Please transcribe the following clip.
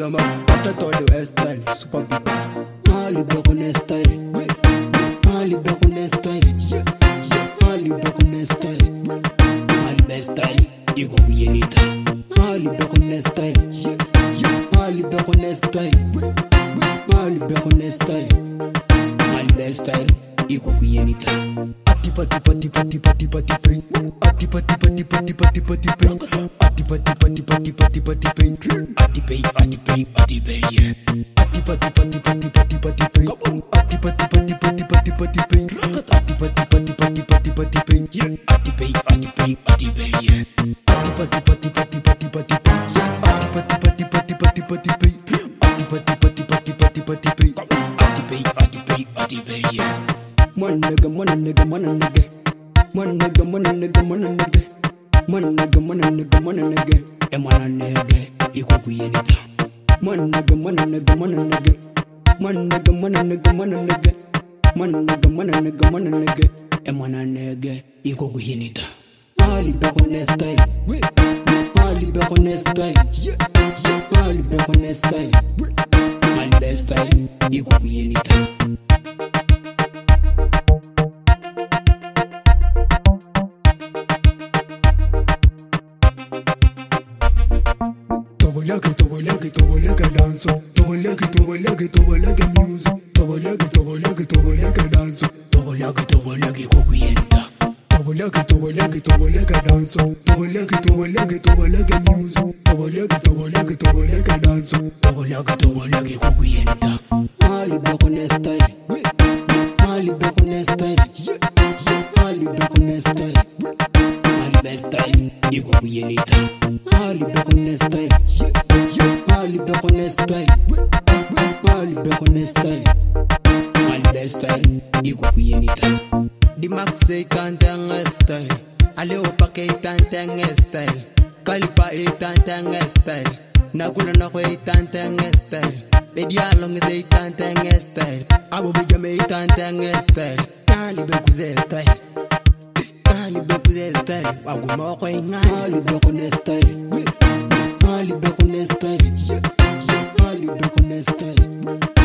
chama, bata todo style, super beat. Ali beko ne style, Ali beko ne style, Ali beko ne style, Ali best style, iko kuyenita. Ali beko ne style, Ali beko ne style, Ali beko ne style, Ali best style, iko kuyenita. Atipa tipa tipa tipa tipa tipa, atipa tipa tipa tipa tipa tipa, atipa tipa tipa tipa tipa tipa, atipa atipa atipa yeah. Atipa tipa tipa tipa tipa tipa, atipa tipa tipa tipa tipa tipa, atipa tipa tipa tipa tipa tipa, atipa atipa atipa yeah. Atipa tipa tipa tipa tipa tipa, atipa tipa tipa tipa tipa tipa, atipa tipa tipa tipa tipa tipa, atipa atipa atipa yeah. One nigga, one nigga, one nigga, one nigga, one nigga, one nigga, one nigga, one nigga, one nigga, and one nigga, iko kuyenita. One nigga, one nigga, one nigga, one nigga, one nigga, one nigga, one nigga, one nigga, one nigga, and one nigga, iko kuyenita. Ali beko ne style, Ali beko ne style, Ali beko ne style, Ali best style, iko kuyenita. Toboleke danso, toboleke music, toboleke danso, toboleke kokuyenta. Toboleke danso, toboleke music, toboleke danso, toboleke kokuyenta. Ali beko ne style, Ali beko ne style, Ali beko ne style, Ali best style, iko kuyenita. Ali beko ne style, Ali beko ne style, Ali beko ne style, Ali best style, iko kuyenita. Di max say tantang style, ale opake tantang style, kalipa tantang style, nakula na ko tantang style, lady along say tantang style, abo bijame tantang style, ali beko style, ali beko style, aguma ko inga ali beko ne style, Ali beko ne style, Ali beko ne style.